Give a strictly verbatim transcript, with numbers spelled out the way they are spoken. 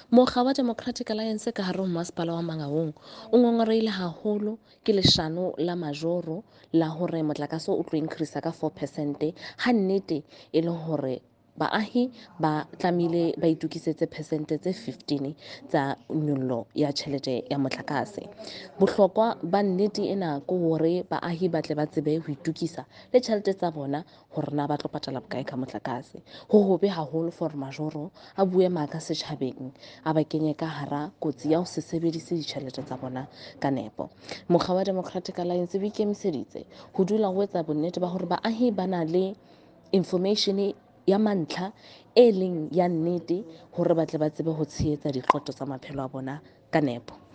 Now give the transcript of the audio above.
Mokga wa Democratic Alliance ka hare ho masepala wa Mangaung o ngongoreile haholo ke leshano la majoro la hore motlakase o tlo increase ka four percent ha nnete e le hore baahi ba tlamehile ba itukisetse percent tse fifteen tsa nyollo ya tjhelete ya motlakase. Bohlokwa ba nnete ena ke hore baahi ba tle ba tsebe ho itukisa le tjhelete tsa bona hore na ba tlo patala bokae ka motlakase. Ho hobe haholo for majoro a bue maka setjhabeng, a ba kenye ka hara kotsi ya ho se sebedise ditjhelete tsa bona ka nepo. Mokga wa Democratic Alliance o ikemiseditse ho dula ho etsa bonnete ba hore baahi ba na le information ya mantlha e leng ya nnete hore ba tle ba tsebe ho tshehetsa diqeto tsa maphelo a bona ka nepo.